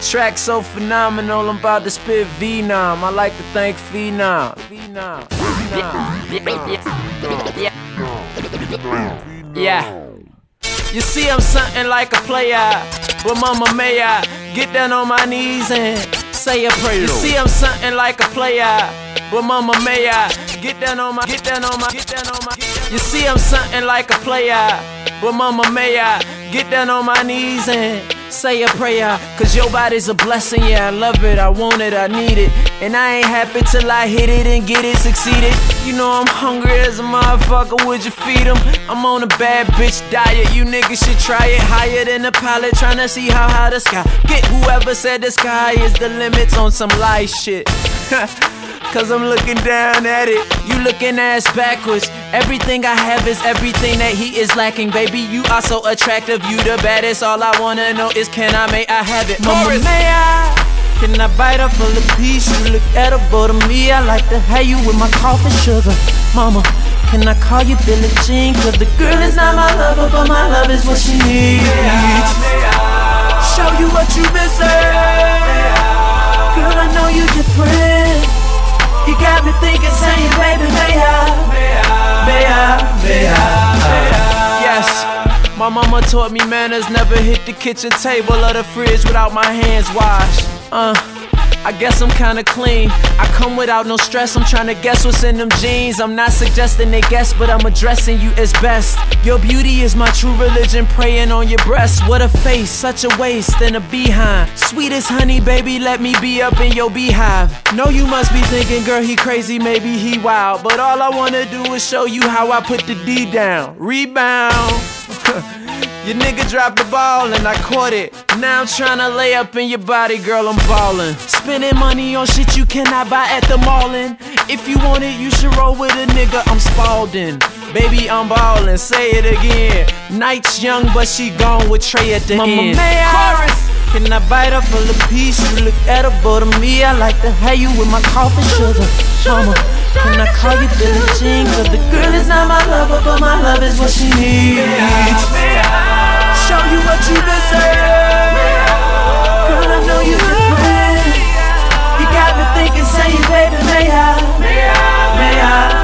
Track so phenomenal, I'm about to spit Venom. I like to thank Phenom. Yeah. You see, I'm something like a player, but mama, may I get down on my knees and say a prayer. You see, I'm something like a player, but mama, may I get down on my. You see, I'm something like a player, but mama, may I get down on my knees and say a prayer. Cause your body's a blessing, yeah, I love it, I want it, I need it. And I ain't happy till I hit it and get it, succeeded. You know I'm hungry as a motherfucker, would you feed them? I'm on a bad bitch diet, you niggas should try it. Higher than a pilot, tryna see how high the sky. Get whoever said the sky is the limits on some lie shit. Cause I'm looking down at it, you looking ass backwards. Everything I have is everything that he is lacking. Baby, you are so attractive, you the baddest. All I wanna know is can I, may I have it? Mama, may I? Can I bite up full of peace? You look edible to me, I like to have you with my coffee sugar. Mama, can I call you Billie Jean? Cause the girl is not my lover, but my love is what she needs. Show you what you missing. Girl, I know you different. You got me thinking, saying, baby, may I? Yes, my mama taught me manners, never hit the kitchen table or the fridge without my hands washed. I guess I'm kinda clean. I come without no stress, I'm tryna guess what's in them jeans. I'm not suggesting they guess, but I'm addressing you as best. Your beauty is my true religion, praying on your breast. What a face, such a waist and a behind. Sweet as honey, baby, let me be up in your beehive. Know you must be thinking, girl, he crazy, maybe he wild. But all I wanna do is show you how I put the D down. Rebound. Your nigga dropped the ball and I caught it. Now I'm tryna lay up in your body, girl, I'm ballin'. Spending money on shit you cannot buy at the mallin'. If you want it, you should roll with a nigga, I'm Spalding. Baby, I'm ballin', say it again. Night's young, but she gone with Trey at the end. Chorus. Can I bite up full of peace? You look edible to me, I like to have you with my coffee sugar. Mama, can I call you Billie Jean? Cause the girl is not my lover, but my love is what she needs. Show you what you deserve. Girl, I know you different. You got me thinking, saying, baby, may I?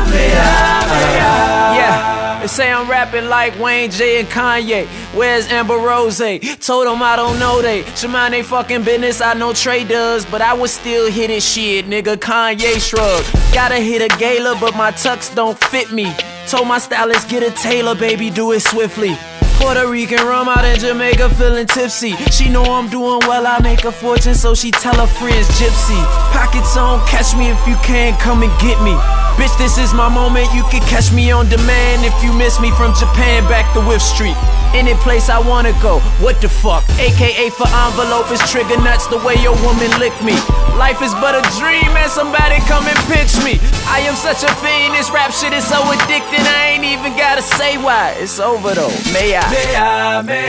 Yeah, they say I'm rapping like Wayne, J, and Kanye. Where's Amber Rose? Told them I don't know they. Should mind they fucking business, I know Trey does. But I was still hitting shit, nigga, Kanye shrug. Gotta hit a gala, but my tux don't fit me. Told my stylist, get a tailor, baby, do it swiftly. Puerto Rican rum out in Jamaica, feeling tipsy. She know I'm doing well, I make a fortune, so she tell her friends Gypsy. Pockets on, catch me if you can, come and get me. Bitch, this is my moment, you can catch me on demand. If you miss me from Japan, back to Whiff Street. Any place I wanna go, what the fuck? AKA for envelope is trigger nuts the way your woman licked me. Life is but a dream and somebody come and pitch me. I am such a fiend, this rap shit is so addicting, I ain't even gotta say why. It's over though, may I?